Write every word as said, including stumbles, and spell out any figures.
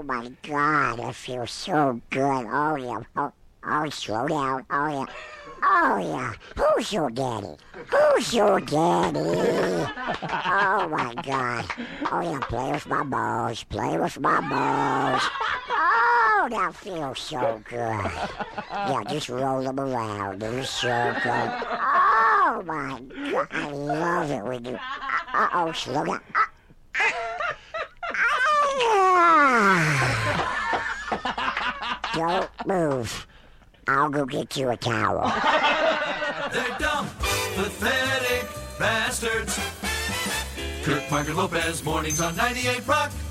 my God, that feels so good. Oh, yeah. Oh, oh slow down. Oh, yeah. Oh, yeah. Who's your daddy? Who's your daddy? Oh, my God. Oh, yeah, play with my balls. Play with my balls. Oh, that feels so good. Yeah, just roll them around in a circle. Oh, my God. I love it when you... Uh-oh, slow down. Don't move. I'll go get you a towel. They're dumb, pathetic bastards. Kirk Margaret Lopez, mornings on ninety-eight Rock.